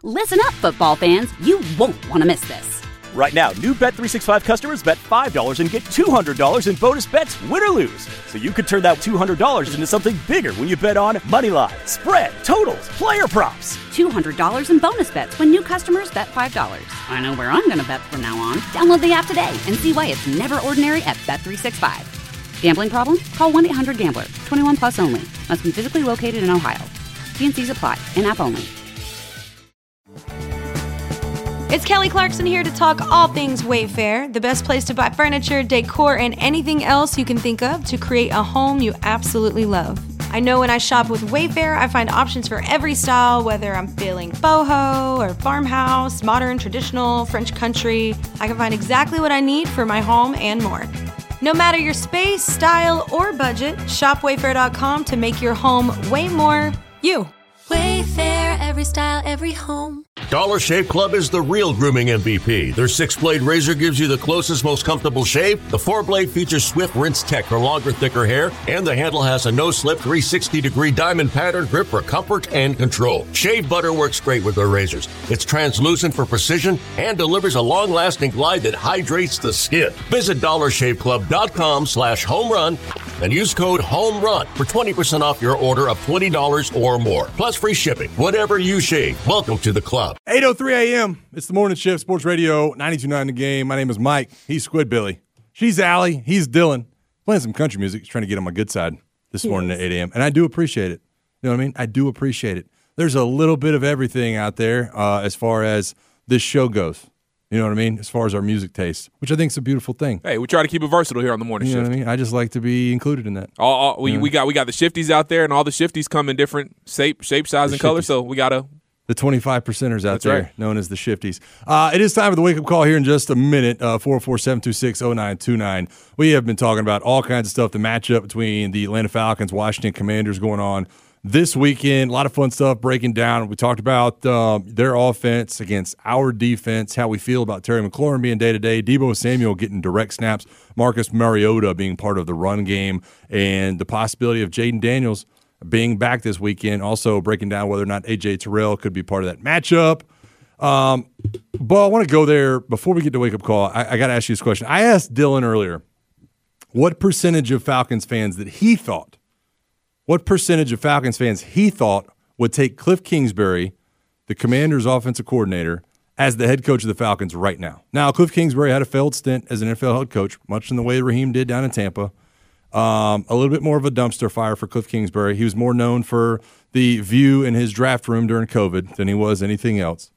Listen up, football fans. You won't want to miss this. Right now, new Bet365 customers bet $5 and get $200 in bonus bets, win or lose. So you could turn that $200 into something bigger when you bet on money line, spread, totals, player props. $200 in bonus bets when new customers bet $5. I know where I'm going to bet from now on. Download the app today and see why it's never ordinary at Bet365. Gambling problem? Call 1-800-GAMBLER. 21 plus only. Must be physically located in Ohio. T&Cs apply. In-app only. It's Kelly Clarkson here to talk all things Wayfair, the best place to buy furniture, decor, and anything else you can think of to create a home you absolutely love. I know when I shop with Wayfair, I find options for every style, whether I'm feeling boho or farmhouse, modern, traditional, French country. I can find exactly what I need for my home and more. No matter your space, style, or budget, shop Wayfair.com to make your home way more you. Wayfair, every style, every home. Dollar Shave Club is the real grooming MVP. Their 6-blade razor gives you the closest, most comfortable shave. The 4-blade features swift rinse tech for longer, thicker hair, and the handle has a no-slip 360-degree diamond pattern grip for comfort and control. Shave butter works great with their razors. It's translucent for precision and delivers a long-lasting glide that hydrates the skin. Visit dollarshaveclub.com/homerun and use code HOMERUN for 20% off your order of $20 or more. Plus free shipping. Whatever you shave, welcome to the club. 8:03 a.m. It's the morning shift, Sports Radio 92.9 The Game. My name is Mike. He's Squidbilly. She's Allie. He's Dylan. Playing some country music. He's trying to get on my good side this morning at 8 a.m. And I do appreciate it. You know what I mean? I do appreciate it. There's a little bit of everything out there as far as this show goes. You know what I mean? As far as our music taste, which I think is a beautiful thing. Hey, we try to keep it versatile here on the morning shift. You know what I mean? I just like to be included in that. We got the shifties out there, and all the shifties come in different shape, size, and color. So we gotta. The 25%ers out That's there, right. known as the shifties. It is time for the wake-up call here in just a minute, 404-726-0929. We have been talking about all kinds of stuff, the matchup between the Atlanta Falcons, Washington Commanders going on this weekend. A lot of fun stuff breaking down. We talked about their offense against our defense, how we feel about Terry McLaurin being day-to-day, Deebo Samuel getting direct snaps, Marcus Mariota being part of the run game, and the possibility of Jaden Daniels being back this weekend, also breaking down whether or not A.J. Terrell could be part of that matchup. But I want to go there before we get to wake-up call. I got to ask you this question. I asked Dylan earlier what percentage of Falcons fans would take Cliff Kingsbury, the Commanders' offensive coordinator, as the head coach of the Falcons right now. Now, Cliff Kingsbury had a failed stint as an NFL head coach, much in the way Raheem did down in Tampa. A little bit more of a dumpster fire for Cliff Kingsbury. He was more known for the view in his draft room during COVID than he was anything else.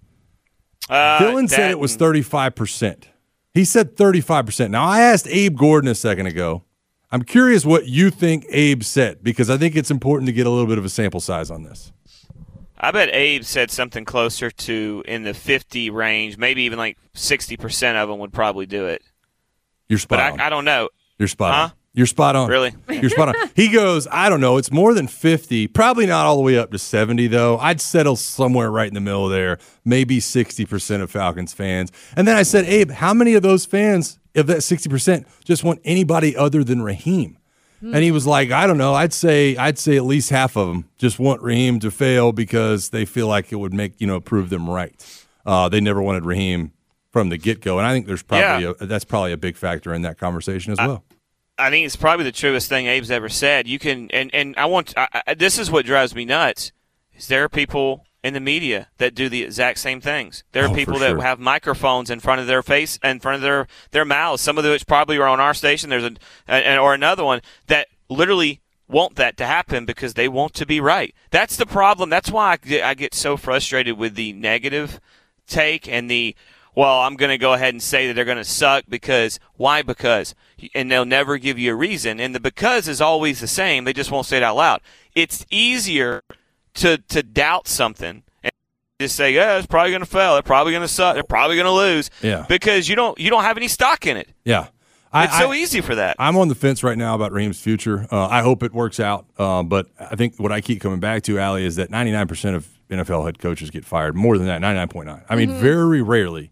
Dylan said it was 35%. He said 35%. Now, I asked Abe Gordon a second ago. I'm curious what you think Abe said, because I think it's important to get a little bit of a sample size on this. I bet Abe said something closer to in the 50 range, maybe even like 60% of them would probably do it. You're spot on. But I don't know. You're spot on. You're spot on. Really? You're spot on. He goes, I don't know. It's more than 50. Probably not all the way up to 70, though. I'd settle somewhere right in the middle there. Maybe 60% of Falcons fans. And then I said, Abe, how many of those fans, of that 60%, just want anybody other than Raheem? And he was like, I don't know. I'd say at least half of them just want Raheem to fail because they feel like it would make, prove them right. They never wanted Raheem from the get-go. And I think there's probably that's probably a big factor in that conversation as well. I think it's probably the truest thing Abe's ever said. You can, and I want. This is what drives me nuts. Is there are people in the media that do the exact same things. There are people that have microphones in front of their face, in front of their mouths. Some of which probably are on our station. There's or another one that literally want that to happen because they want to be right. That's the problem. That's why I get so frustrated with the negative take and the. Well, I'm going to go ahead and say that they're going to suck because why? Because, and they'll never give you a reason. And the because is always the same. They just won't say it out loud. It's easier to doubt something and just say, yeah, it's probably going to fail. They're probably going to suck. They're probably going to lose. Yeah. Because you don't have any stock in it. Yeah. It's so easy for that. I'm on the fence right now about Raheem's future. I hope it works out. But I think what I keep coming back to, Allie, is that 99% of NFL head coaches get fired. More than that, 99.9. I mean, very rarely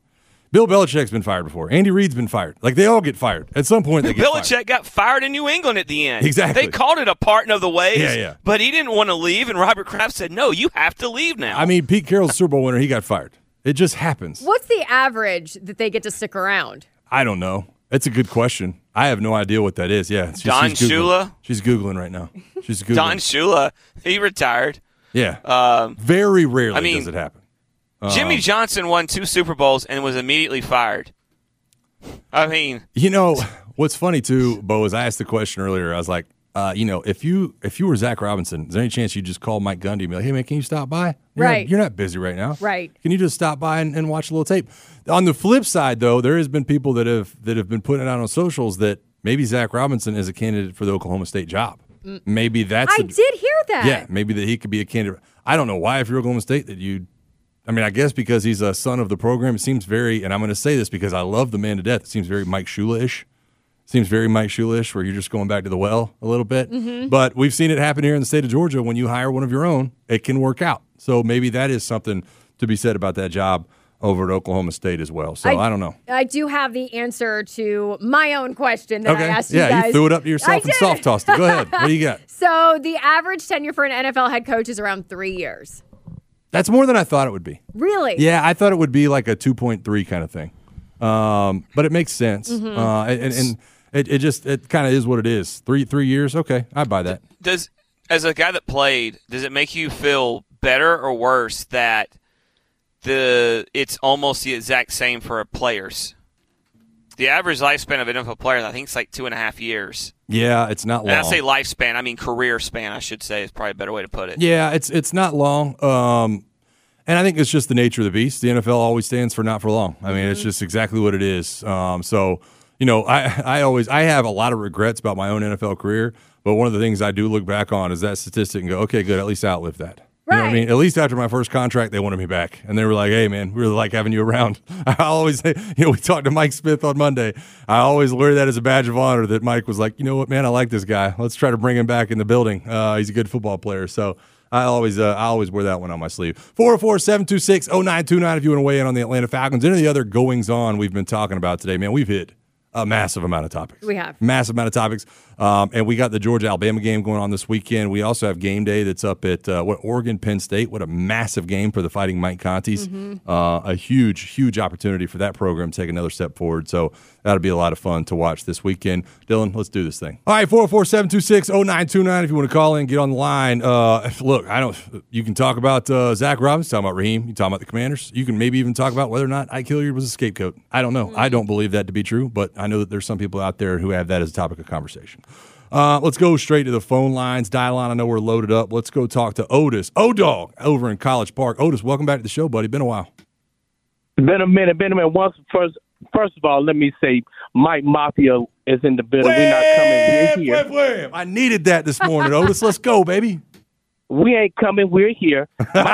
Bill Belichick's been fired before. Andy Reid's been fired. Like, they all get fired. At some point, they get fired. Belichick got fired in New England at the end. Exactly. They called it a parting of the ways, Yeah. but he didn't want to leave, and Robert Kraft said, no, you have to leave now. I mean, Pete Carroll's Super Bowl winner, he got fired. It just happens. What's the average that they get to stick around? I don't know. It's a good question. I have no idea what that is. Yeah. Don Shula? She's Googling right now. She's Googling. Don Shula, he retired. Yeah. Very rarely does it happen. Jimmy Johnson won 2 Super Bowls and was immediately fired. I mean, you know, what's funny too, Bo, is I asked the question earlier. I was like, if you were Zach Robinson, is there any chance you just call Mike Gundy and be like, hey man, can you stop by? You're not busy right now. Right. Can you just stop by and watch a little tape? On the flip side, though, there has been people that have been putting it out on socials that maybe Zach Robinson is a candidate for the Oklahoma State job. Maybe that's I did hear that. Yeah, maybe that he could be a candidate. I don't know why if you're Oklahoma State that you'd. I mean, I guess because he's a son of the program, it seems very, and I'm going to say this because I love the man to death, it seems very Mike Shula-ish. Seems very Mike Shula-ish, where you're just going back to the well a little bit. Mm-hmm. But we've seen it happen here in the state of Georgia. When you hire one of your own, it can work out. So maybe that is something to be said about that job over at Oklahoma State as well. So I don't know. I do have the answer to my own question that I asked you guys. Yeah, you threw it up to yourself and soft tossed it. Go ahead. What do you got? So the average tenure for an NFL head coach is around 3 years. That's more than I thought it would be. Really? Yeah, I thought it would be like a 2.3 kind of thing. But it makes sense. Mm-hmm. And it kind of is what it is. Three years, okay, I buy that. As a guy that played, does it make you feel better or worse that it's almost the exact same for players? The average lifespan of an NFL player, I think it's like 2.5 years. Yeah, it's not long. And I say lifespan, I mean career span, I should say, is probably a better way to put it. Yeah, it's not long. And I think it's just the nature of the beast. The NFL always stands for not for long. I mean, it's just exactly what it is. So, you know, I have a lot of regrets about my own NFL career, but one of the things I do look back on is that statistic and go, okay, good, at least I outlived that. You know what I mean? At least after my first contract, they wanted me back. And they were like, hey, man, we really like having you around. I always, we talked to Mike Smith on Monday. I always wear that as a badge of honor that Mike was like, you know what, man, I like this guy. Let's try to bring him back in the building. He's a good football player. So I always wear that one on my sleeve. 404-726-0929 if you want to weigh in on the Atlanta Falcons. Any of the other goings-on we've been talking about today, man, we've hit a massive amount of topics. We have. Massive amount of topics. And we got the Georgia-Alabama game going on this weekend. We also have game day that's up at Oregon-Penn State. What a massive game for the Fighting Mike Contis. Mm-hmm. A huge, huge opportunity for that program to take another step forward. So that'll be a lot of fun to watch this weekend. Dylan, let's do this thing. All right, 404-726-0929 if you want to call in, get on the line. Look, you can talk about Zach Robinson, talk about Raheem, you can talk about the Commanders. You can maybe even talk about whether or not Ike Hilliard was a scapegoat. I don't know. Mm-hmm. I don't believe that to be true, but I know that there's some people out there who have that as a topic of conversation. Let's go straight to the phone lines. Dial on. I know we're loaded up. Let's go talk to Otis. O-Dog over in College Park. Otis, welcome back to the show, buddy. Been a while. Been a minute. First of all, let me say Mike Mafia is in the building. We're not coming. We're here. I needed that this morning, Otis. Let's go, baby. We ain't coming. We're here.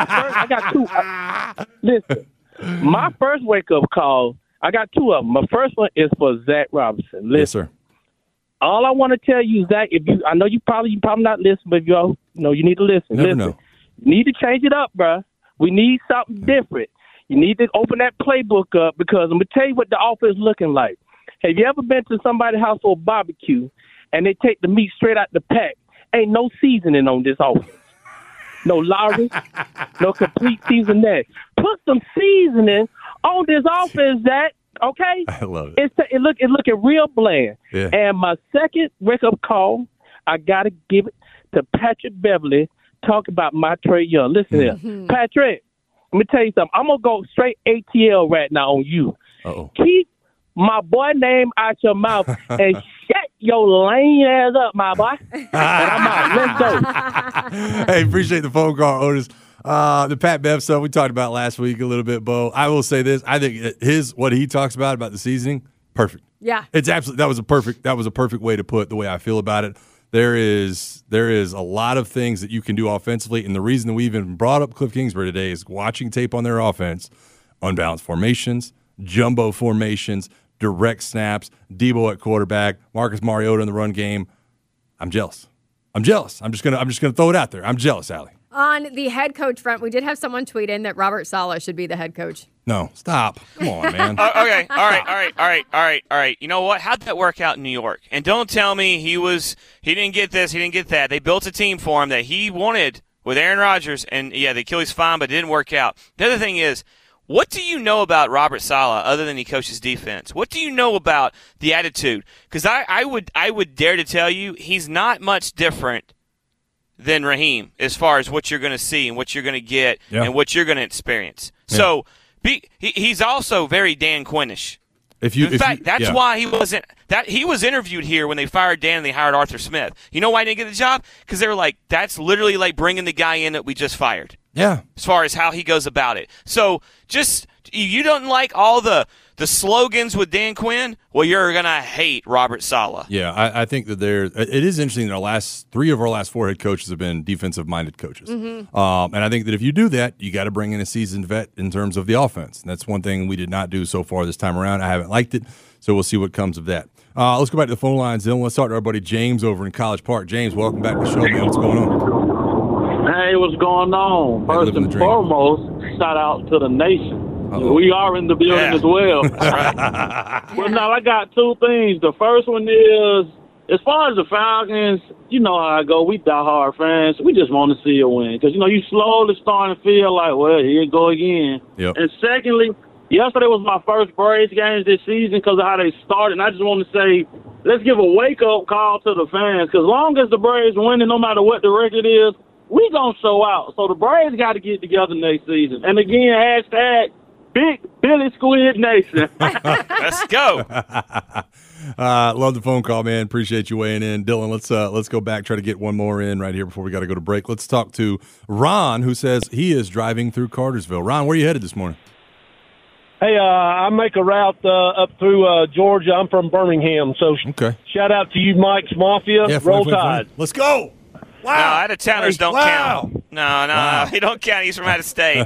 I got two. Listen, my first wake-up call, I got two of them. My first one is for Zach Robinson. Listen. Yes, sir. All I want to tell you, Zach, I know you probably not listen, but you need to listen. Never know. You need to change it up, bro. We need something different. You need to open that playbook up because I'm going to tell you what the offense is looking like. Have you ever been to somebody's house for a barbecue and they take the meat straight out the pack? Ain't no seasoning on this offense. No Lawrence, no complete seasoning. Put some seasoning on this offense, Zach. Okay, I love it. It's looking real bland. Yeah. And my second wake-up call, I got to give it to Patrick Beverly. Talk about my Trae Young. Listen here, Patrick. Let me tell you something. I'm gonna go straight ATL right now on you. Uh-oh. Keep my boy name out your mouth and shut your lame ass up, my boy. And I'm out. Let's go. Hey, appreciate the phone call, Otis. The Pat Bev stuff we talked about last week a little bit, Bo. I will say this: I think what he talks about the seasoning, perfect. Yeah, it's absolutely that was a perfect way to put the way I feel about it. There is a lot of things that you can do offensively, and the reason that we even brought up Cliff Kingsbury today is watching tape on their offense, unbalanced formations, jumbo formations, direct snaps, Debo at quarterback, Marcus Mariota in the run game. I'm jealous. I'm just gonna throw it out there. I'm jealous, Allie. On the head coach front, we did have someone tweet in that Robert Saleh should be the head coach. No, stop. Come on, man. Okay, all right. You know what? How'd that work out in New York? And don't tell me he didn't get this, he didn't get that. They built a team for him that he wanted with Aaron Rodgers, and the Achilles fine, but it didn't work out. The other thing is, what do you know about Robert Saleh other than he coaches defense? What do you know about the attitude? Because I would dare to tell you he's not much different than Raheem as far as what you're going to see and what you're going to get and what you're going to experience. Yeah. So he's also very Dan Quinn-ish. In fact, that's why he wasn't – he was interviewed here when they fired Dan and they hired Arthur Smith. You know why he didn't get the job? Because they were like, that's literally like bringing the guy in that we just fired. Yeah. As far as how he goes about it. So just – you don't like all the slogans with Dan Quinn? Well, you're going to hate Robert Saleh. Yeah, I think that it is interesting that three of our last four head coaches have been defensive-minded coaches. Mm-hmm. And I think that if you do that, you got to bring in a seasoned vet in terms of the offense. And that's one thing we did not do so far this time around. I haven't liked it, so we'll see what comes of that. Let's go back to the phone lines, Dylan. Let's talk to our buddy James over in College Park. James, welcome back to the show, man. What's going on? Hey, what's going on? First and foremost, shout out to the nation. Uh-oh. We are in the building as well. Well, now, I got two things. The first one is, as far as the Falcons, you know how I go. We diehard fans. We just want to see a win. Because, you slowly starting to feel like, well, here you go again. Yep. And secondly, yesterday was my first Braves game this season because of how they started. And I just want to say, let's give a wake-up call to the fans. Because as long as the Braves winning, no matter what the record is, we going to show out. So the Braves got to get together next season. And again, hashtag Big Billy Squid Nation. Let's go. Love the phone call, man. Appreciate you weighing in. Dylan, let's go back, try to get one more in right here before we got to go to break. Let's talk to Ron, who says he is driving through Cartersville. Ron, where are you headed this morning? Hey, I make a route up through Georgia. I'm from Birmingham, so shout out to you, Mike's Mafia. Yeah, Roll Tide. Let's go. Wow. No, out-of-towners don't count. No, he don't count. He's from out of state.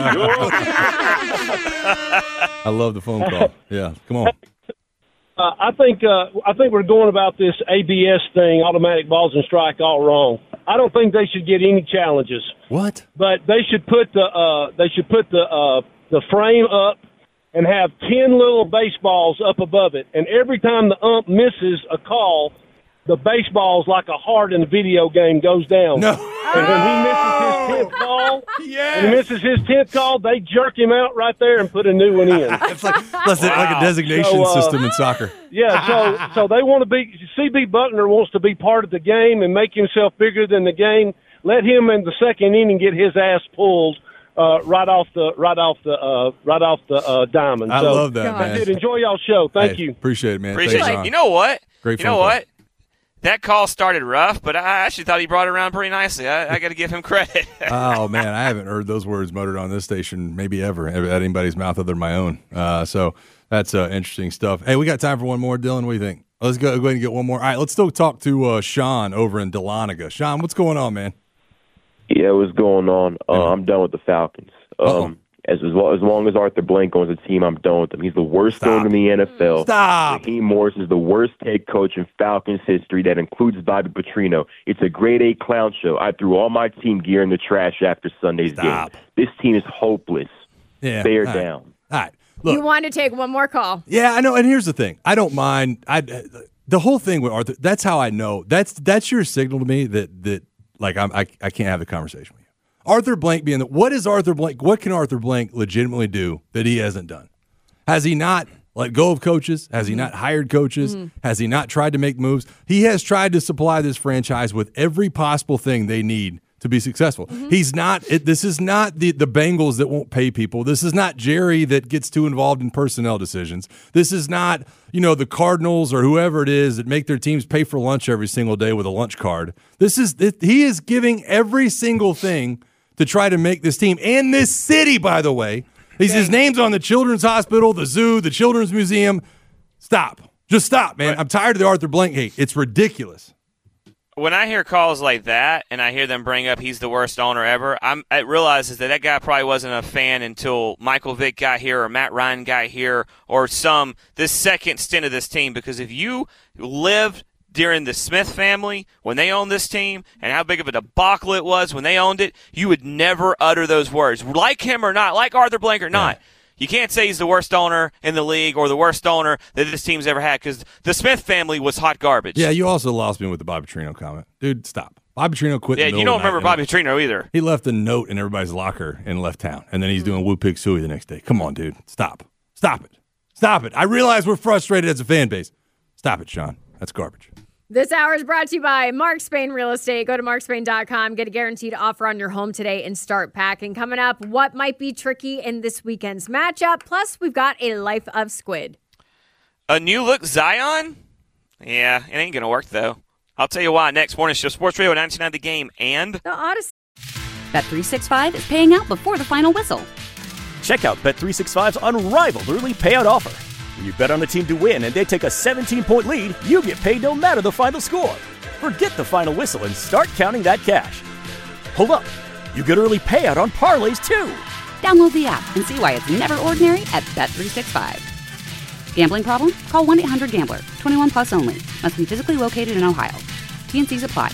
I love the phone call. Yeah, come on. I think we're going about this ABS thing, automatic balls and strike, all wrong. I don't think they should get any challenges. What? But they should put the frame up and have 10 little baseballs up above it, and every time the ump misses a call, the baseball's like a heart in a video game goes down. No. And when he misses his 10th call, they jerk him out right there and put a new one in. It's like a designation system in soccer. Yeah, so they want to be – C.B. Buckner wants to be part of the game and make himself bigger than the game. Let him in the second inning get his ass pulled right off the diamond. I love that, man. I did enjoy y'all's show. Thank you. Appreciate it, man. Appreciate it. You know what? Great phone call. That call started rough, but I actually thought he brought it around pretty nicely. I got to give him credit. Oh, man, I haven't heard those words muttered on this station maybe ever at anybody's mouth other than my own. So that's interesting stuff. Hey, we got time for one more. Dylan, what do you think? Let's go ahead and get one more. All right, let's still talk to Sean over in Dahlonega. Sean, what's going on, man? Yeah, what's going on? I'm done with the Falcons. As long as Arthur Blank owns the team, I'm done with him. He's the worst owner in the NFL. Raheem Morris is the worst head coach in Falcons history. That includes Bobby Petrino. It's a grade A clown show. I threw all my team gear in the trash after Sunday's game. This team is hopeless. Yeah. Bear down. All right. Look, you want to take one more call? Yeah, I know. And here's the thing: I don't mind. The whole thing with Arthur. That's how I know. That's your signal to me that like I can't have the conversation with you. Arthur Blank being what is Arthur Blank? What can Arthur Blank legitimately do that he hasn't done? Has he not let go of coaches? Has he not hired coaches? Has he not tried to make moves? He has tried to supply this franchise with every possible thing they need to be successful. He's not. This is not the Bengals that won't pay people. This is not Jerry that gets too involved in personnel decisions. This is not the Cardinals or whoever it is that make their teams pay for lunch every single day with a lunch card. He is giving every single thing to try to make this team and this city, by the way. His name's on the Children's Hospital, the zoo, the Children's Museum. Stop. Just stop, man. I'm tired of the Arthur Blank hate. It's ridiculous. When I hear calls like that and I hear them bring up he's the worst owner ever, I realize that guy probably wasn't a fan until Michael Vick got here or Matt Ryan got here or this second stint of this team. Because if you lived during the Smith family, when they owned this team, and how big of a debacle it was when they owned it, you would never utter those words. Like him or not, like Arthur Blank or not, you can't say he's the worst owner in the league or the worst owner that this team's ever had, because the Smith family was hot garbage. Yeah, you also lost me with the Bobby Petrino comment. Dude, stop. Bobby Petrino quit. Yeah, you don't remember Bobby Petrino either. He left a note in everybody's locker and left town, and then he's doing Woo Pig Suey the next day. Come on, dude. Stop. Stop it. Stop it. I realize we're frustrated as a fan base. Stop it, Sean. That's garbage. This hour is brought to you by Mark Spain Real Estate. Go to markspain.com, get a guaranteed offer on your home today, and start packing. Coming up, what might be tricky in this weekend's matchup? Plus, we've got a Life of Squid. A new look Zion? Yeah, it ain't going to work, though. I'll tell you why next. Morning Show, Sports Radio 99 The Game, and the Odyssey. Bet365 is paying out before the final whistle. Check out Bet365's unrivaled early payout offer. When you bet on a team to win and they take a 17-point lead, you get paid no matter the final score. Forget the final whistle and start counting that cash. Hold up. You get early payout on parlays, too. Download the app and see why it's never ordinary at Bet365. Gambling problem? Call 1-800-GAMBLER. 21 plus only. Must be physically located in Ohio. T&Cs apply.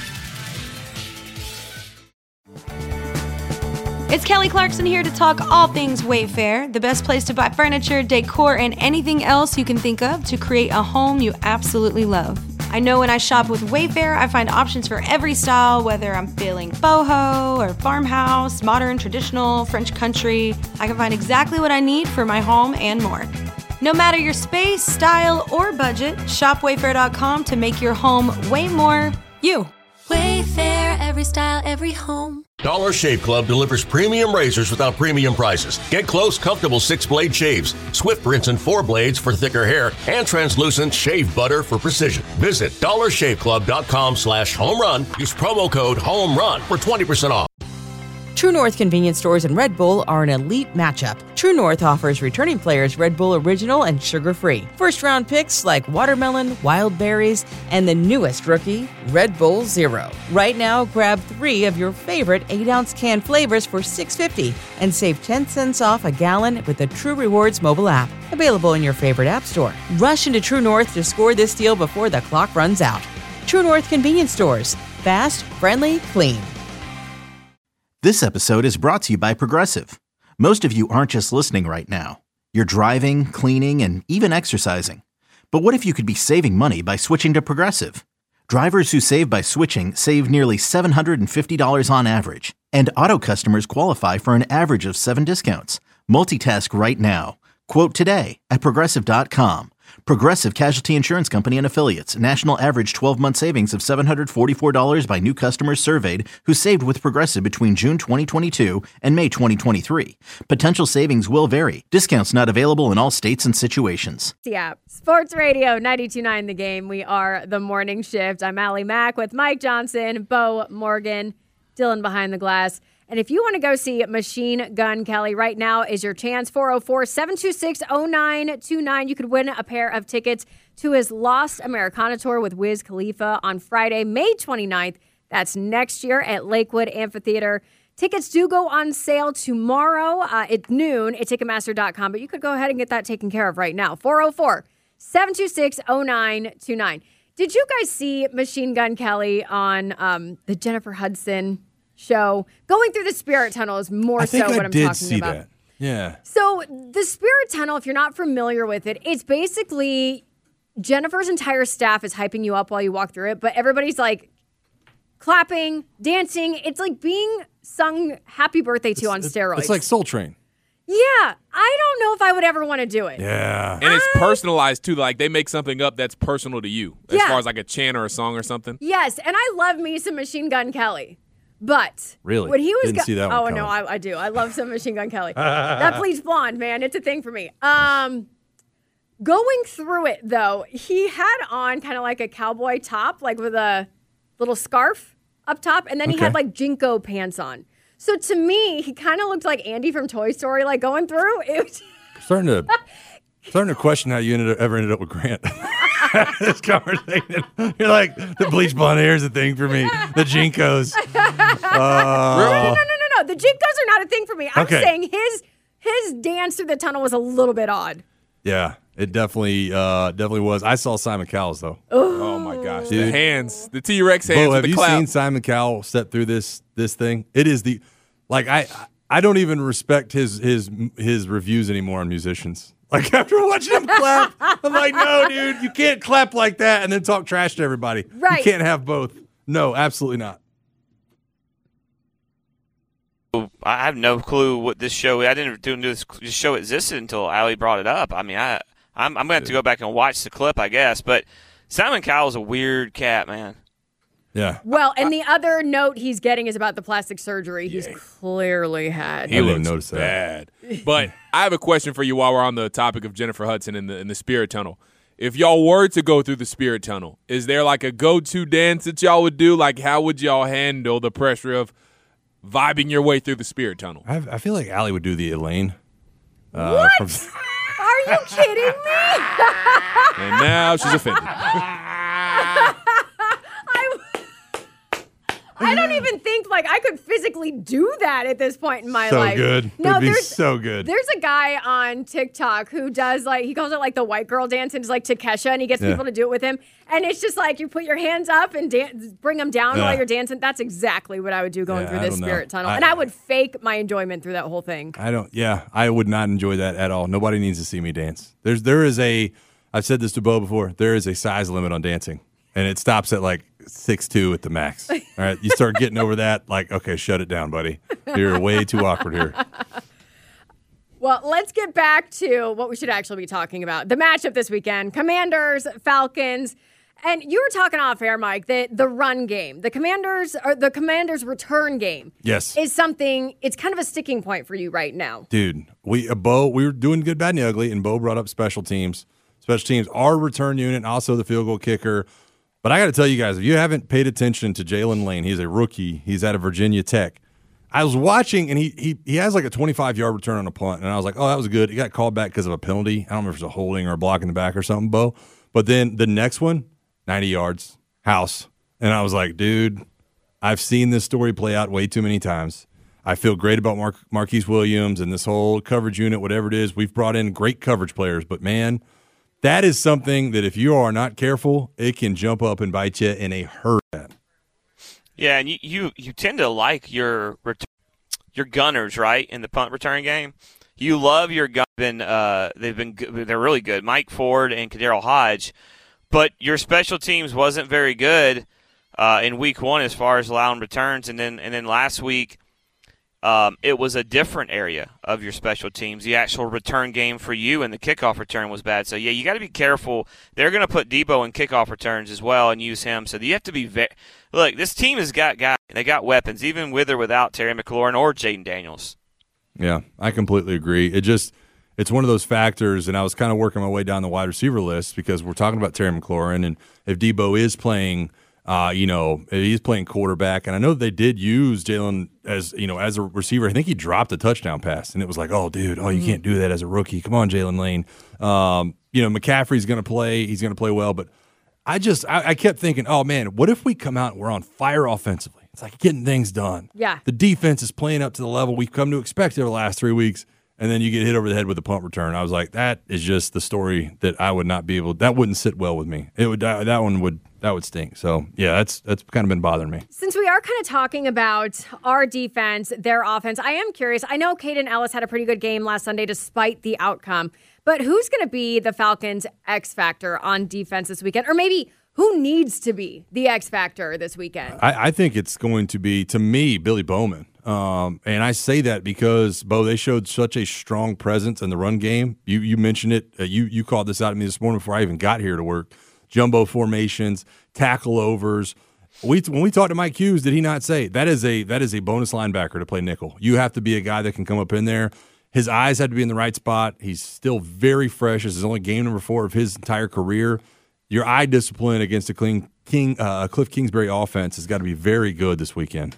It's Kelly Clarkson here to talk all things Wayfair, the best place to buy furniture, decor, and anything else you can think of to create a home you absolutely love. I know when I shop with Wayfair, I find options for every style, whether I'm feeling boho or farmhouse, modern, traditional, French country. I can find exactly what I need for my home and more. No matter your space, style, or budget, shop Wayfair.com to make your home way more you. Wayfair, every style, every home. Dollar Shave Club delivers premium razors without premium prices. Get close, comfortable 6-blade shaves, Swift rinse and 4 blades for thicker hair, and translucent shave butter for precision. Visit dollarshaveclub.com/home-run. Use promo code HOME-RUN for 20% off. True North convenience stores and Red Bull are an elite matchup. True North offers returning players Red Bull Original and sugar-free. First-round picks like watermelon, wild berries, and the newest rookie, Red Bull Zero. Right now, grab 3 of your favorite 8-ounce can flavors for $6.50 and save 10 cents off a gallon with the True Rewards mobile app. Available in your favorite app store. Rush into True North to score this deal before the clock runs out. True North convenience stores. Fast, friendly, clean. This episode is brought to you by Progressive. Most of you aren't just listening right now. You're driving, cleaning, and even exercising. But what if you could be saving money by switching to Progressive? Drivers who save by switching save nearly $750 on average. And auto customers qualify for an average of 7 discounts. Multitask right now. Quote today at Progressive.com. Progressive Casualty Insurance Company and Affiliates. National average 12-month savings of $744 by new customers surveyed who saved with Progressive between June 2022 and May 2023. Potential savings will vary. Discounts not available in all states and situations. Yeah. Sports Radio 92.9 The Game. We are the morning shift. I'm Allie Mack with Mike Johnson, Bo Morgan, Dylan behind the glass. And if you want to go see Machine Gun Kelly, right now is your chance. 404-726-0929. You could win a pair of tickets to his Lost Americana tour with Wiz Khalifa on Friday, May 29th. That's next year at Lakewood Amphitheater. Tickets do go on sale tomorrow at noon at Ticketmaster.com, but you could go ahead and get that taken care of right now. 404-726-0929. Did you guys see Machine Gun Kelly on the Jennifer Hudson show? Going through the Spirit Tunnel is more so what I'm talking about. That. Yeah. So the Spirit Tunnel, if you're not familiar with it, it's basically Jennifer's entire staff is hyping you up while you walk through it, but everybody's like clapping, dancing. It's like being sung happy birthday to on steroids. It's like Soul Train. Yeah. I don't know if I would ever want to do it. Yeah. And it's personalized too. Like they make something up that's personal to you as far as like a chant or a song or something. Yes. And I love me some Machine Gun Kelly. But really, when he was didn't see that one coming. No, I do. I love some Machine Gun Kelly. That bleach blonde, man, it's a thing for me. Going through it though, he had on kind of like a cowboy top, like with a little scarf up top, and then he had like Jinko pants on. So to me, he kind of looked like Andy from Toy Story, like going through. It was starting to question how you ever ended up with Grant. This conversation, you're like, the bleach blonde hair is a thing for me. The Jinkos. No. The Jinkos are not a thing for me. I'm saying his dance through the tunnel was a little bit odd. Yeah, it definitely was. I saw Simon Cowell though. Oh my gosh, Dude. the hands, the T-Rex hands. Bo, have with the you clap. seen Simon Cowell step through this thing? It is I don't even respect his reviews anymore on musicians. Like after watching him clap, I'm like, no, dude, you can't clap like that and then talk trash to everybody. Right. You can't have both. No, absolutely not. I have no clue what this show. I didn't do this show existed until Allie brought it up. I mean, I'm going to have to go back and watch the clip, I guess. But Simon Cowell's a weird cat, man. Yeah. Well, and the other note he's getting is about the plastic surgery he's clearly had. He looks notice bad. But I have a question for you while we're on the topic of Jennifer Hudson in the Spirit Tunnel. If y'all were to go through the Spirit Tunnel, is there like a go-to dance that y'all would do? Like, how would y'all handle the pressure of vibing your way through the Spirit Tunnel? I feel like Allie would do the Elaine. What? Are you kidding me? And now she's offended. I don't even think like I could physically do that at this point in my So life. good. No, It'd be there's so good. There's a guy on TikTok who does like he calls it like the white girl dance, and it's like Takesha, and he gets people to do it with him. And it's just like you put your hands up and bring them down while you're dancing. That's exactly what I would do going through this Spirit Tunnel, and I would fake my enjoyment through that whole thing. I would not enjoy that at all. Nobody needs to see me dance. I've said this to Bo before, there is a size limit on dancing, and it stops at like 6'2" at the max. All right, you start getting over that, like, okay, shut it down, buddy. You're way too awkward here. Well, let's get back to what we should actually be talking about. The matchup this weekend, Commanders, Falcons. And you were talking off air, Mike, that the run game, the Commanders return game is something, it's kind of a sticking point for you right now. Dude, we were doing good, bad, and ugly, and Bo brought up special teams. Special teams, our return unit, and also the field goal kicker. But I got to tell you guys, if you haven't paid attention to Jalen Lane, he's a rookie. He's out of Virginia Tech. I was watching, and he has like a 25-yard return on a punt, and I was like, oh, that was good. He got called back because of a penalty. I don't remember if it was a holding or a block in the back or something, Bo. But then the next one, 90 yards, house. And I was like, dude, I've seen this story play out way too many times. I feel great about Marquise Williams and this whole coverage unit, whatever it is. We've brought in great coverage players, but, man, that is something that if you are not careful, it can jump up and bite you in a hurry. Yeah, and you tend to like your gunners, right, in the punt return game. You love your gun. They're really good. Mike Ford and Kadarrell Hodge, but your special teams wasn't very good in week one as far as allowing returns, and then last week it was a different area of your special teams. The actual return game for you and the kickoff return was bad. So, yeah, you got to be careful. They're going to put Debo in kickoff returns as well and use him. So you have to be look, this team has got guys. They got weapons, even with or without Terry McLaurin or Jaden Daniels. Yeah, I completely agree. It's one of those factors, and I was kind of working my way down the wide receiver list because we're talking about Terry McLaurin, and if Debo is playing – he's playing quarterback, and I know they did use Jalen as a receiver. I think he dropped a touchdown pass, and it was like, oh, dude, you can't do that as a rookie. Come on, Jalen Lane. McCaffrey's going to play. He's going to play well, but I kept thinking, oh, man, what if we come out and we're on fire offensively? It's like getting things done. Yeah. The defense is playing up to the level we've come to expect over the last 3 weeks, and then you get hit over the head with a punt return. I was like, that is just the story that I would not be able – that wouldn't sit well with me. That would stink. So, yeah, that's kind of been bothering me. Since we are kind of talking about our defense, their offense, I am curious. I know Kaden Ellis had a pretty good game last Sunday despite the outcome, but who's going to be the Falcons' X factor on defense this weekend? Or maybe who needs to be the X factor this weekend? I think it's going to be, to me, Billy Bowman. And I say that because, Bo, they showed such a strong presence in the run game. You mentioned it. You called this out to me this morning before I even got here to work. Jumbo formations, tackle overs. When we talked to Mike Hughes, did he not say that is a bonus linebacker to play nickel? You have to be a guy that can come up in there. His eyes had to be in the right spot. He's still very fresh. This is only game number 4 of his entire career. Your eye discipline against a Cliff Kingsbury offense has got to be very good this weekend.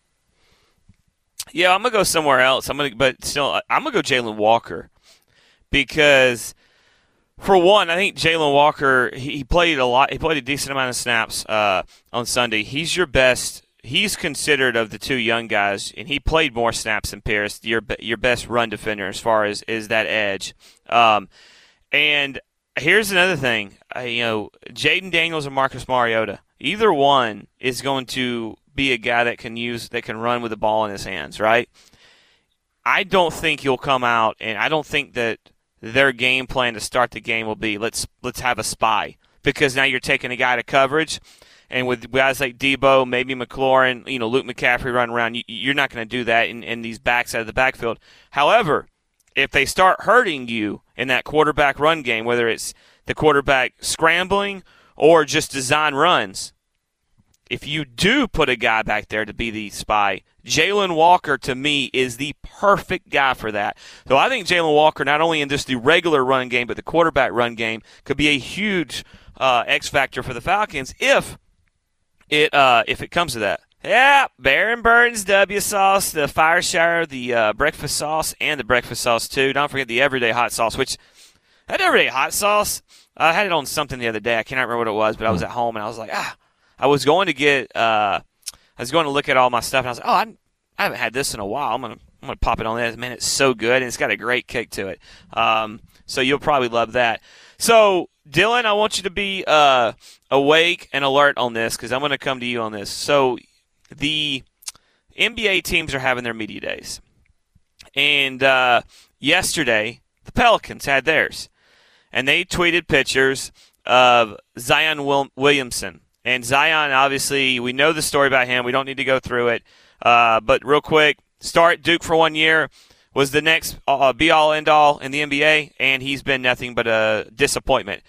Yeah, I'm gonna go somewhere else. I'm gonna go Jalen Walker because. For one, I think Jalen Walker, he played a lot. He played a decent amount of snaps on Sunday. He's your best. He's considered of the two young guys, and he played more snaps than Pierce, your best run defender as far as that edge. And here's another thing. Jaden Daniels and Marcus Mariota, either one is going to be a guy that can run with the ball in his hands, right? I don't think he'll come out, and I don't think that their game plan to start the game will be let's have a spy, because now you're taking a guy to coverage, and with guys like Debo, maybe McLaurin, Luke McCaffrey running around, you're not going to do that in these backs out of the backfield. However, if they start hurting you in that quarterback run game, whether it's the quarterback scrambling or just design runs, if you do put a guy back there to be the spy, Jalen Walker, to me, is the perfect guy for that. So I think Jalen Walker, not only in just the regular run game, but the quarterback run game, could be a huge X factor for the Falcons if it comes to that. Yeah, Baron Burton's W sauce, the fire shower, the breakfast sauce, and the breakfast sauce too. Don't forget the everyday hot sauce, which that everyday hot sauce, I had it on something the other day. I cannot remember what it was, but I was at home and I was like, I was going to look at all my stuff and I was like, I haven't had this in a while. I'm gonna pop it on there. Man, it's so good and it's got a great kick to it. So you'll probably love that. So Dylan, I want you to be awake and alert on this because I'm going to come to you on this. So the NBA teams are having their media days. And yesterday, the Pelicans had theirs. And they tweeted pictures of Zion Williamson. And Zion, obviously, we know the story about him. We don't need to go through it. But real quick, start Duke for 1 year, was the next be-all, end-all in the NBA, and he's been nothing but a disappointment.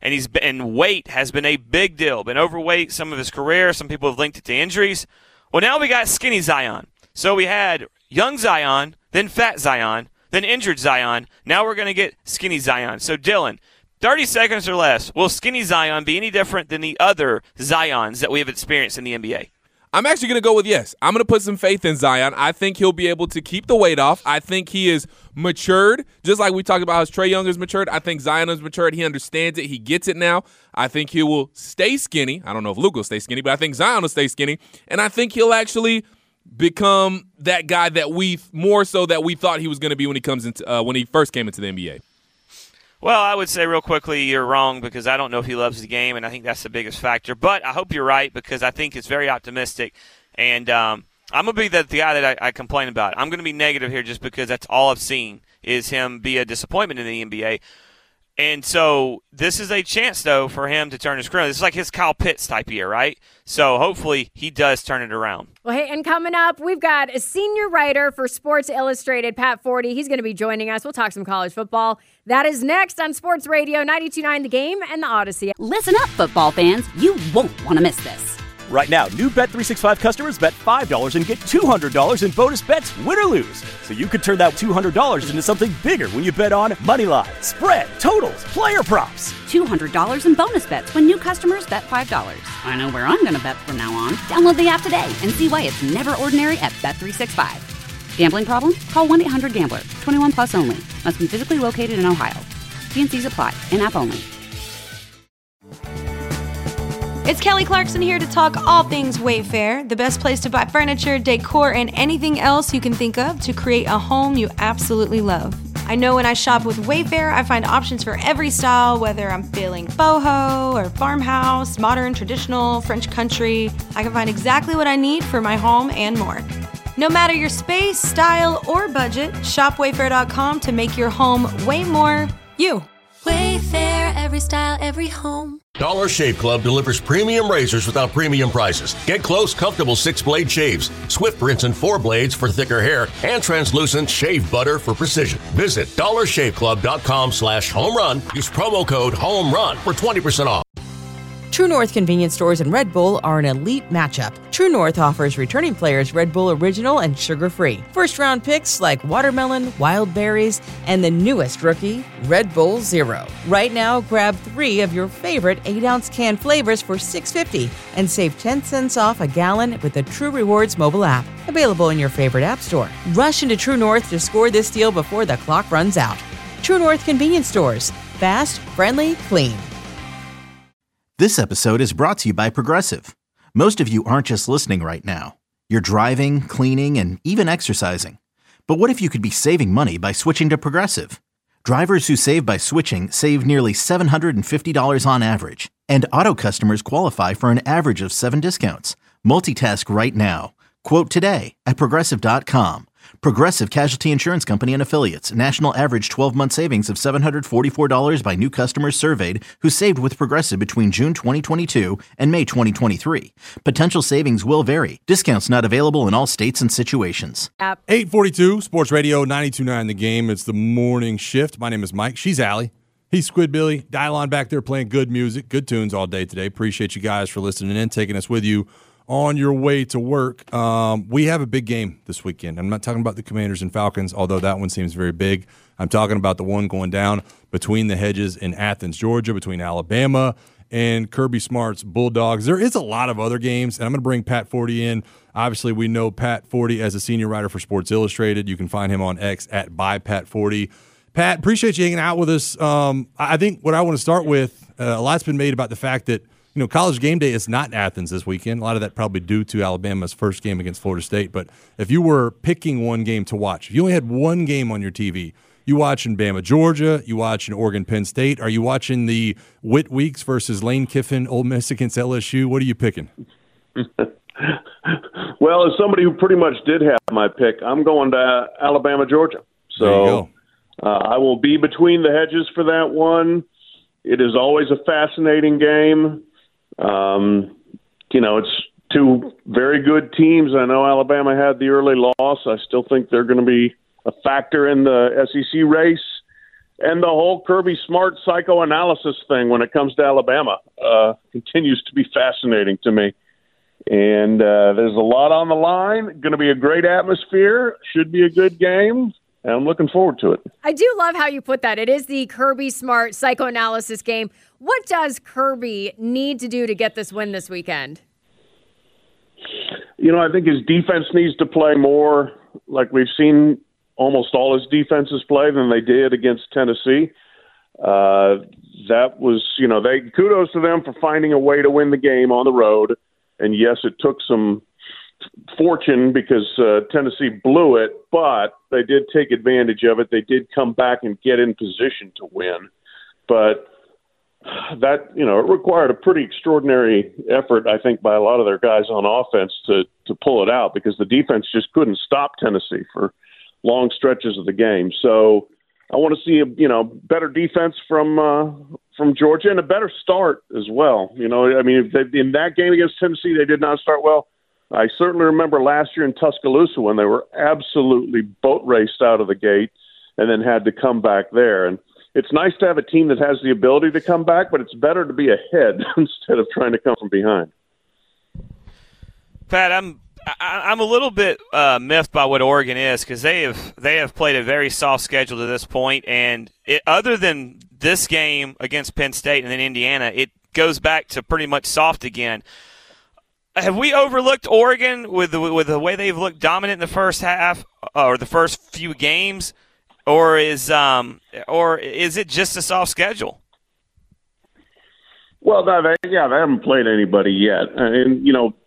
And weight has been a big deal. Been overweight some of his career. Some people have linked it to injuries. Well, now we got skinny Zion. So we had young Zion, then fat Zion, then injured Zion. Now we're going to get skinny Zion. So, Dylan, 30 seconds or less, will skinny Zion be any different than the other Zions that we have experienced in the NBA? I'm actually going to go with yes. I'm going to put some faith in Zion. I think he'll be able to keep the weight off. I think he is matured, just like we talked about how Trae Young is matured. I think Zion is matured. He understands it. He gets it now. I think he will stay skinny. I don't know if Luke will stay skinny, but I think Zion will stay skinny. And I think he'll actually become that guy that we thought he was going to be when he first came into the NBA. Well, I would say real quickly you're wrong because I don't know if he loves the game, and I think that's the biggest factor. But I hope you're right because I think it's very optimistic. And I'm going to be the guy that I complain about. I'm going to be negative here just because that's all I've seen is him be a disappointment in the NBA. And so this is a chance, though, for him to turn his career. This is like his Kyle Pitts type year, right? So hopefully he does turn it around. Well, hey, and coming up, we've got a senior writer for Sports Illustrated, Pat Forty. He's going to be joining us. We'll talk some college football. That is next on Sports Radio 92.9 The Game and the Odyssey. Listen up, football fans. You won't want to miss this. Right now, new Bet365 customers bet $5 and get $200 in bonus bets, win or lose. So you could turn that $200 into something bigger when you bet on moneyline, spread, totals, player props. $200 in bonus bets when new customers bet $5. I know where I'm going to bet from now on. Download the app today and see why it's never ordinary at Bet365. Gambling problem? Call 1-800-GAMBLER. 21 plus only. Must be physically located in Ohio. T&Cs apply. In-app only. It's Kelly Clarkson here to talk all things Wayfair, the best place to buy furniture, decor, and anything else you can think of to create a home you absolutely love. I know when I shop with Wayfair, I find options for every style, whether I'm feeling boho or farmhouse, modern, traditional, French country. I can find exactly what I need for my home and more. No matter your space, style, or budget, shop Wayfair.com to make your home way more you. Wayfair, every style, every home. Dollar Shave Club delivers premium razors without premium prices. Get close, comfortable 6-blade shaves, Swift rinse and 4 blades for thicker hair, and translucent shave butter for precision. Visit dollarshaveclub.com/homerun. Use promo code HOMERUN for 20% off. True North convenience stores and Red Bull are an elite matchup. True North offers returning players Red Bull Original and sugar-free. First-round picks like watermelon, wild berries, and the newest rookie, Red Bull Zero. Right now, grab 3 of your favorite 8-ounce can flavors for $6.50 and save 10 cents off a gallon with the True Rewards mobile app. Available in your favorite app store. Rush into True North to score this deal before the clock runs out. True North convenience stores. Fast, friendly, clean. This episode is brought to you by Progressive. Most of you aren't just listening right now. You're driving, cleaning, and even exercising. But what if you could be saving money by switching to Progressive? Drivers who save by switching save nearly $750 on average. And Auto customers qualify for an average of 7 discounts. Multitask right now. Quote today at Progressive.com. Progressive Casualty Insurance Company and Affiliates. National average 12-month savings of $744 by new customers surveyed who saved with Progressive between June 2022 and May 2023. Potential savings will vary. Discounts not available in all states and situations. 842 Sports Radio 92.9 The Game. It's the morning shift. My name is Mike. She's Allie. He's Squid Billy. Dylon back there playing good music, good tunes all day today. Appreciate you guys for listening in, taking us with you on your way to work. We have a big game this weekend. I'm not talking about the Commanders and Falcons, although that one seems very big. I'm talking about the one going down between the hedges in Athens, Georgia, between Alabama and Kirby Smart's Bulldogs. There is a lot of other games, and I'm going to bring Pat Forty in. Obviously, we know Pat Forty as a senior writer for Sports Illustrated. You can find him on X at @ByPat40. Pat, appreciate you hanging out with us. I think what I want to start with, a lot's been made about the fact that College Game Day is not in Athens this weekend. A lot of that probably due to Alabama's first game against Florida State. But if you were picking one game to watch, if you only had one game on your TV, you watching Bama, Georgia, you watching Oregon, Penn State, are you watching the Whit Weeks versus Lane Kiffin, Ole Miss against LSU? What are you picking? Well, as somebody who pretty much did have my pick, I'm going to Alabama, Georgia. So there you go. I will be between the hedges for that one. It is always a fascinating game. It's two very good teams. I know Alabama had the early loss. I still think they're going to be a factor in the SEC race. And the whole Kirby Smart psychoanalysis thing when it comes to Alabama continues to be fascinating to me. And there's a lot on the line. Going to be a great atmosphere. Should be a good game. And I'm looking forward to it. I do love how you put that. It is the Kirby Smart psychoanalysis game. What does Kirby need to do to get this win this weekend? I think his defense needs to play more like we've seen almost all his defenses play than they did against Tennessee. That was, kudos to them for finding a way to win the game on the road. And yes, it took some fortune because Tennessee blew it, but they did take advantage of it. They did come back and get in position to win. But that, it required a pretty extraordinary effort, I think, by a lot of their guys on offense to pull it out because the defense just couldn't stop Tennessee for long stretches of the game. So I want to see better defense from Georgia and a better start as well. In that game against Tennessee, they did not start well. I certainly remember last year in Tuscaloosa when they were absolutely boat raced out of the gate and then had to come back there. And it's nice to have a team that has the ability to come back, but it's better to be ahead instead of trying to come from behind. Pat, I'm a little bit miffed by what Oregon is because they have played a very soft schedule to this point, and other than this game against Penn State and then Indiana, it goes back to pretty much soft again. Have we overlooked Oregon with the way they've looked dominant in the first half or the first few games, or is it just a soft schedule? Well, they haven't played anybody yet, and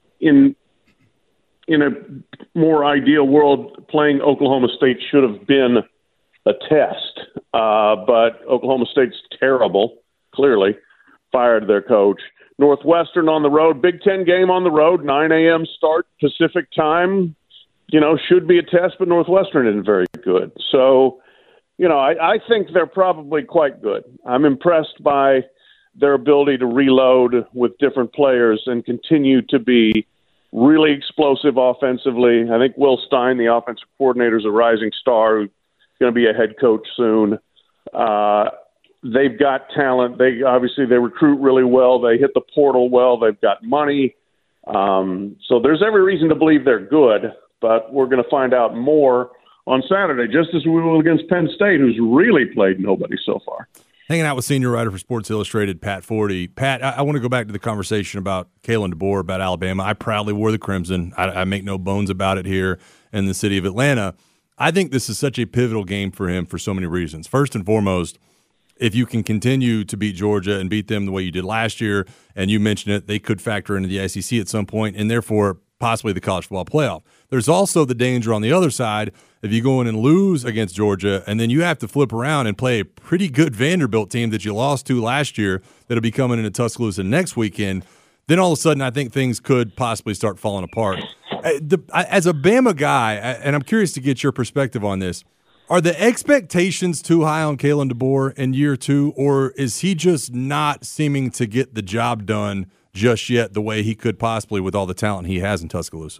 in a more ideal world, playing Oklahoma State should have been a test, but Oklahoma State's terrible. Clearly, fired their coach. Northwestern on the road, Big Ten game on the road, 9 a.m. start Pacific time, should be a test, but Northwestern isn't very good. So, I think they're probably quite good. I'm impressed by their ability to reload with different players and continue to be really explosive offensively. I think Will Stein, the offensive coordinator, is a rising star who's going to be a head coach soon. They've got talent. They recruit really well. They hit the portal well. They've got money. So there's every reason to believe they're good, but we're going to find out more on Saturday, just as we will against Penn State, who's really played nobody so far. Hanging out with senior writer for Sports Illustrated, Pat Forty. Pat, I want to go back to the conversation about Kalen DeBoer, about Alabama. I proudly wore the crimson. I make no bones about it here in the city of Atlanta. I think this is such a pivotal game for him for so many reasons. First and foremost, if you can continue to beat Georgia and beat them the way you did last year, and you mentioned it, they could factor into the SEC at some point and therefore possibly the college football playoff. There's also the danger on the other side if you go in and lose against Georgia, and then you have to flip around and play a pretty good Vanderbilt team that you lost to last year that'll be coming into Tuscaloosa next weekend. Then all of a sudden, I think things could possibly start falling apart. As a Bama guy, and I'm curious to get your perspective on this, are the expectations too high on Kalen DeBoer in year 2, or is he just not seeming to get the job done just yet the way he could possibly with all the talent he has in Tuscaloosa?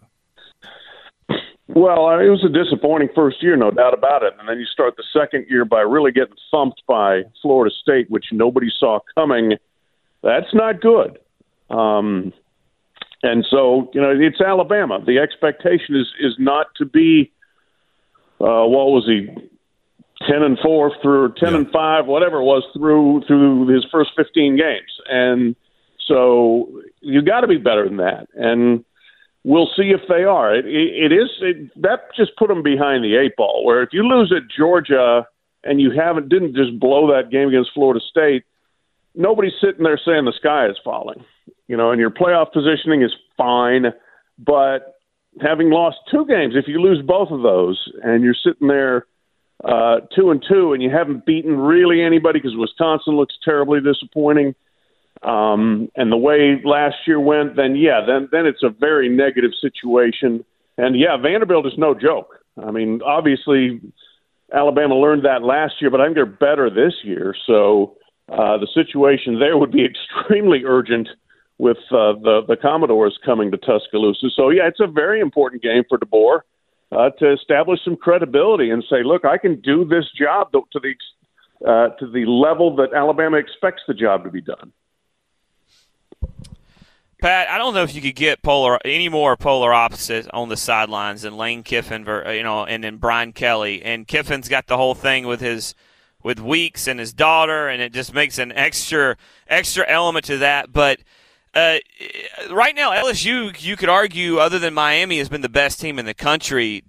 Well, it was a disappointing first year, no doubt about it. And then you start the second year by really getting thumped by Florida State, which nobody saw coming. That's not good. And so, it's Alabama. The expectation is not to be, what was he, 10-4 through 10-5, whatever it was, through his first 15 games. And so you got to be better than that. And we'll see if they are. That just put them behind the 8 ball, where if you lose at Georgia and you didn't just blow that game against Florida State, nobody's sitting there saying the sky is falling. And your playoff positioning is fine, but having lost 2 games, if you lose both of those and you're sitting there 2-2 and you haven't beaten really anybody because Wisconsin looks terribly disappointing, and the way last year went, then it's a very negative situation. And Vanderbilt is no joke. I mean, obviously Alabama learned that last year, but I think they're better this year. So the situation there would be extremely urgent with the Commodores coming to Tuscaloosa. So, it's a very important game for DeBoer to establish some credibility and say, look, I can do this job to the level that Alabama expects the job to be done. Pat, I don't know if you could get any more polar opposites on the sidelines than Lane Kiffin, and then Brian Kelly. And Kiffin's got the whole thing with Weeks and his daughter, and it just makes an extra element to that. But right now, LSU, you could argue, other than Miami, has been the best team in the country.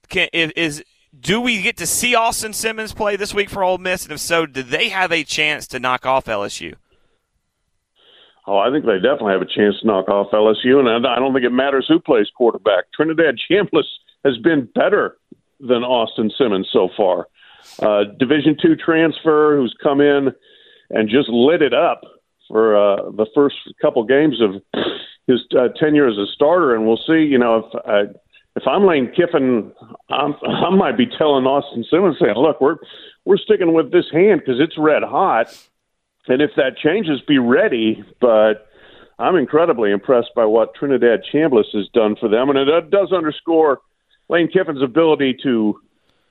Do we get to see Austin Simmons play this week for Ole Miss? And if so, do they have a chance to knock off LSU? Oh, I think they definitely have a chance to knock off LSU, and I don't think it matters who plays quarterback. Trinidad Chambliss has been better than Austin Simmons so far. Division II transfer who's come in and just lit it up for the first couple games of his tenure as a starter, and we'll see. If I'm Lane Kiffin, I might be telling Austin Simmons, saying, "Look, we're sticking with this hand because it's red hot." And if that changes, be ready. But I'm incredibly impressed by what Trinidad Chambliss has done for them. And it does underscore Lane Kiffin's ability to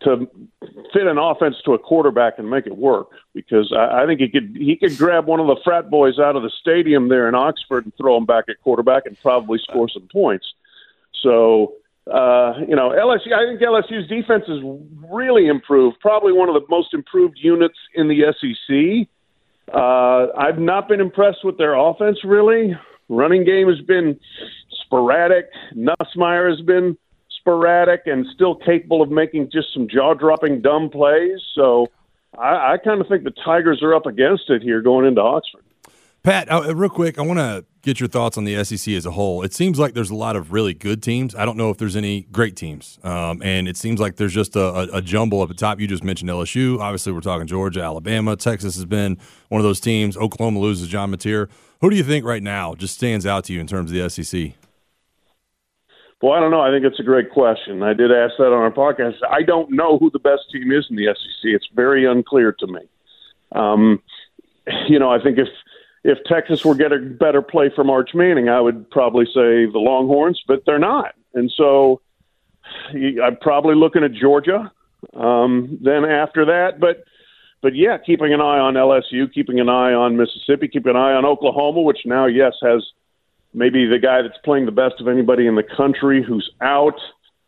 fit an offense to a quarterback and make it work. Because I think he could grab one of the frat boys out of the stadium there in Oxford and throw him back at quarterback and probably score some points. So, LSU, I think LSU's defense has really improved, probably one of the most improved units in the SEC. I've not been impressed with their offense, really. Running game has been sporadic. Nussmeier has been sporadic and still capable of making just some jaw-dropping dumb plays. So I kind of think the Tigers are up against it here going into Oxford. Pat, real quick, I want to get your thoughts on the SEC as a whole. It seems like there's a lot of really good teams. I don't know if there's any great teams. And it seems like there's just a jumble at the top. You just mentioned LSU. Obviously, we're talking Georgia, Alabama. Texas has been one of those teams. Oklahoma loses John Mateer. Who do you think right now just stands out to you in terms of the SEC? Well, I don't know. I think it's a great question. I did ask that on our podcast. I don't know who the best team is in the SEC. It's very unclear to me. I think if Texas were getting better play from Arch Manning, I would probably say the Longhorns, but they're not. And so I'm probably looking at Georgia then after that. But yeah, keeping an eye on LSU, keeping an eye on Mississippi, keeping an eye on Oklahoma, which now, yes, has maybe the guy that's playing the best of anybody in the country who's out.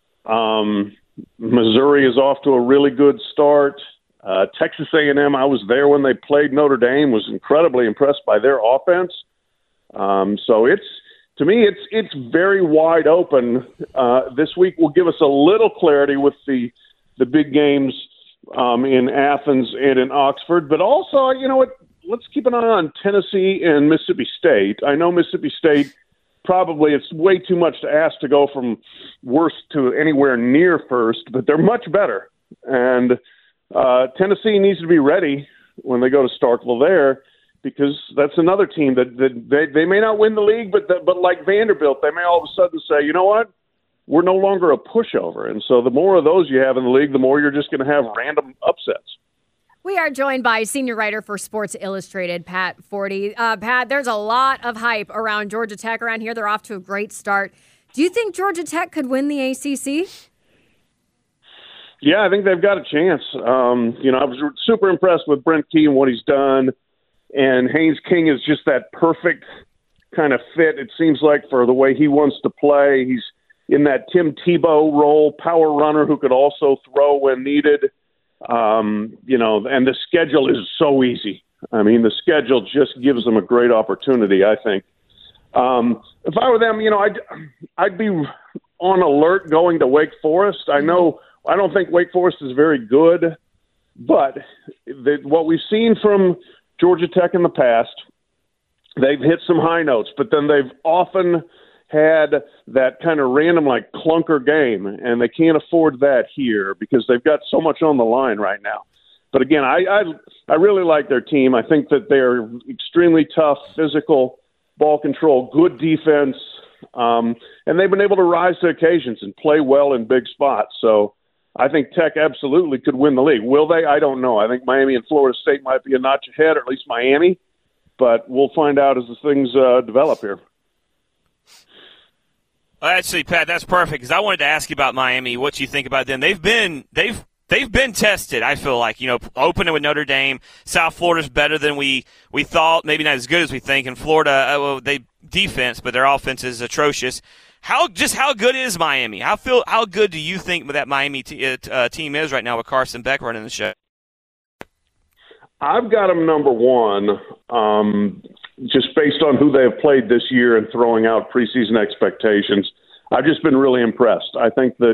Missouri is off to a really good start. Texas A&M, I was there when they played Notre Dame, was incredibly impressed by their offense. So to me, it's very wide open. This week will give us a little clarity with the big games in Athens and in Oxford. But also, let's keep an eye on Tennessee and Mississippi State. I know Mississippi State it's way too much to ask to go from worst to anywhere near first, but they're much better. And Tennessee needs to be ready when they go to Starkville there, because that's another team that they may not win the league, but like Vanderbilt, they may all of a sudden say, you know what, we're no longer a pushover. And so the more of those you have in the league, the more you're just going to have random upsets. We are joined by senior writer for Sports Illustrated, Pat Forty. Pat, there's a lot of hype around Georgia Tech around here. They're off to a great start. Do you think Georgia Tech could win the ACC? Yeah, I think they've got a chance. I was super impressed with Brent Key and what he's done. And Haynes King is just that perfect kind of fit, it seems like, for the way he wants to play. He's in that Tim Tebow role, power runner who could also throw when needed. And the schedule is so easy. I mean, the schedule just gives them a great opportunity, I think. If I were them, I'd be on alert going to Wake Forest. I don't think Wake Forest is very good, but what we've seen from Georgia Tech in the past, they've hit some high notes, but then they've often had that kind of random, like, clunker game, and they can't afford that here because they've got so much on the line right now. But again, I really like their team. I think that they're extremely tough, physical, ball control, good defense, and they've been able to rise to occasions and play well in big spots. So I think Tech absolutely could win the league. Will they? I don't know. I think Miami and Florida State might be a notch ahead, or at least Miami, but we'll find out as the things develop here. Well, actually, Pat, that's perfect, because I wanted to ask you about Miami, what you think about them. They've been tested, I feel like, opening with Notre Dame. South Florida's better than we thought, maybe not as good as we think. And Florida, they defense, but their offense is atrocious. How good is Miami? How good do you think that Miami team is right now with Carson Beck running the show? I've got them number one, just based on who they have played this year and throwing out preseason expectations. I've just been really impressed. I think that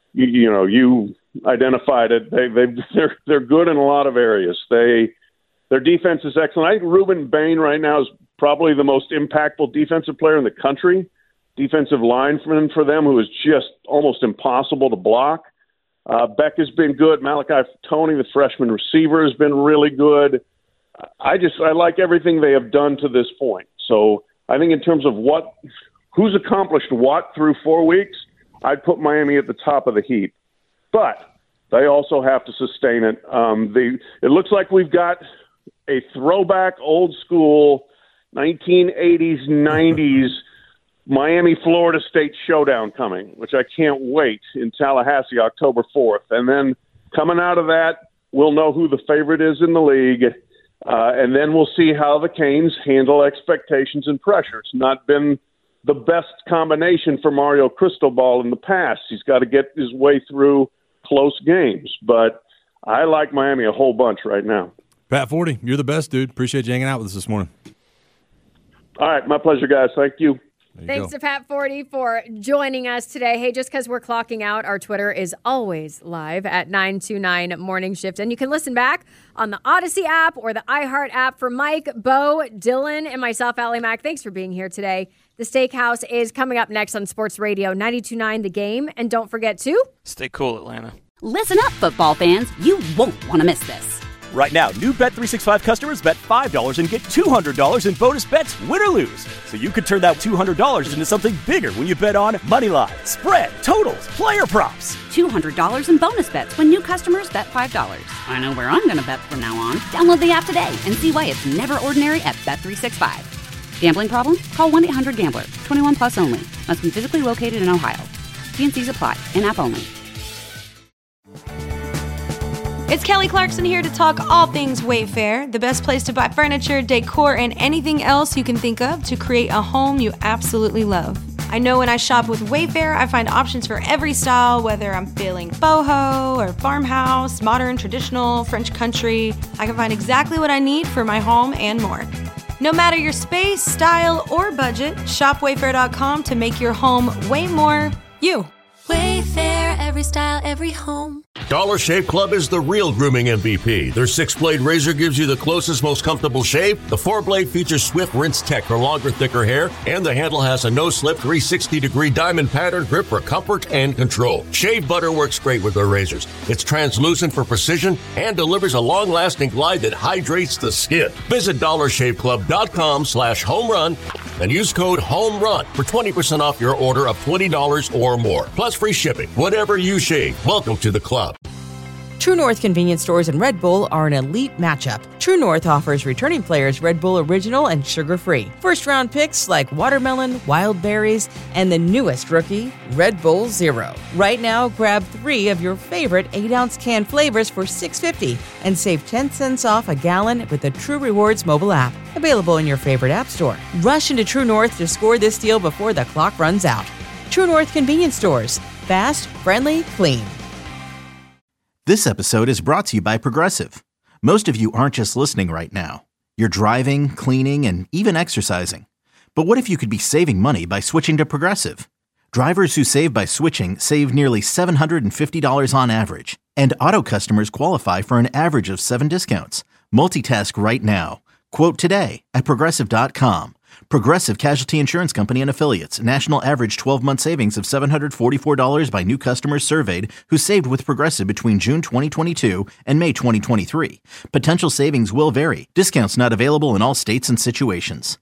you identified it. They're good in a lot of areas. Their defense is excellent. I think Ruben Bain right now is probably the most impactful defensive player in the country. Defensive lineman for them, who is just almost impossible to block. Beck has been good. Malachi Tony, the freshman receiver, has been really good. I like everything they have done to this point. So I think in terms of who's accomplished what through 4 weeks, I'd put Miami at the top of the heap. But they also have to sustain it. It looks like we've got a throwback, old school, 1980s, 90s Miami, Florida State showdown coming, which I can't wait, in Tallahassee, October 4th. And then coming out of that, we'll know who the favorite is in the league, and then we'll see how the Canes handle expectations and pressure. It's not been the best combination for Mario Cristobal in the past. He's got to get his way through close games. But I like Miami a whole bunch right now. Pat Forty, you're the best, dude. Appreciate you hanging out with us this morning. All right, my pleasure, guys. Thank you. Thanks to Pat Forty for joining us today. Hey, just because we're clocking out, our Twitter is always live at 929 Morning Shift. And you can listen back on the Odyssey app or the iHeart app. For Mike, Bo, Dylan, and myself, Allie Mack, thanks for being here today. The Steakhouse is coming up next on Sports Radio 92.9 The Game. And don't forget to stay cool, Atlanta. Listen up, football fans. You won't want to miss this. Right now, new Bet365 customers bet $5 and get $200 in bonus bets, win or lose. So you could turn that $200 into something bigger when you bet on moneyline, spread, totals, player props. $200 in bonus bets when new customers bet $5. I know where I'm going to bet from now on. Download the app today and see why it's never ordinary at Bet365. Gambling problem? Call 1-800-GAMBLER. 21 plus only. Must be physically located in Ohio. T&Cs apply. In-app only. It's Kelly Clarkson here to talk all things Wayfair, the best place to buy furniture, decor, and anything else you can think of to create a home you absolutely love. I know when I shop with Wayfair, I find options for every style, whether I'm feeling boho or farmhouse, modern, traditional, French country. I can find exactly what I need for my home and more. No matter your space, style, or budget, shop Wayfair.com to make your home way more you. Wayfair, every style, every home. Dollar Shave Club is the real grooming MVP. Their 6-blade razor gives you the closest, most comfortable shave. The 4-blade features Swift Rinse Tech for longer, thicker hair, and the handle has a no-slip 360-degree diamond pattern grip for comfort and control. Shave butter works great with their razors. It's translucent for precision and delivers a long-lasting glide that hydrates the skin. Visit DollarShaveClub.com/homerun and use code HOMERUN for 20% off your order of $20 or more. Plus free shipping. Whatever you shave, welcome to the club. True North convenience stores and Red Bull are an elite matchup. True North offers returning players Red Bull Original and sugar-free. First-round picks like watermelon, wild berries, and the newest rookie, Red Bull Zero. Right now, grab 3 of your favorite 8-ounce can flavors for $6.50 and save 10 cents off a gallon with the True Rewards mobile app. Available in your favorite app store. Rush into True North to score this deal before the clock runs out. True North convenience stores. Fast, friendly, clean. This episode is brought to you by Progressive. Most of you aren't just listening right now. You're driving, cleaning, and even exercising. But what if you could be saving money by switching to Progressive? Drivers who save by switching save nearly $750 on average. And auto customers qualify for an average of 7 discounts. Multitask right now. Quote today at Progressive.com. Progressive Casualty Insurance Company and Affiliates. National average 12-month savings of $744 by new customers surveyed who saved with Progressive between June 2022 and May 2023. Potential savings will vary. Discounts not available in all states and situations.